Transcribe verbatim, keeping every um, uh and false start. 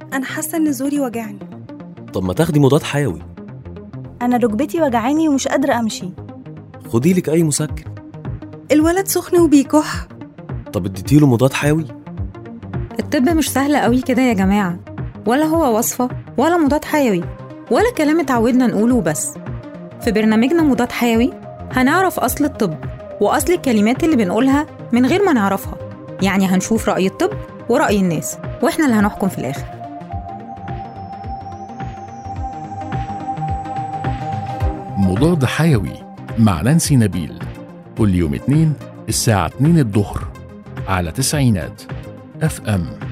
أنا حاسة إن زوري وجعني. طب ما تاخدي مضاد حيوي. أنا ركبتي وجعاني ومش قادرة أمشي. خدي لك أي مسكن. الولد سخن وبيكح. طب اديتيله مضاد حيوي؟ الطب مش سهل قوي كده يا جماعة، ولا هو وصفة ولا مضاد حيوي ولا كلام اتعودنا نقوله بس. في برنامجنا مضاد حيوي هنعرف أصل الطب وأصل الكلمات اللي بنقولها من غير ما نعرفها، يعني هنشوف رأي الطب ورأي الناس وإحنا اللي هنحكم في الآخر. مضاد حيوي مع نانسي نبيل، كل يوم اثنين الساعة اتنين الظهر على تسعينات اف ام.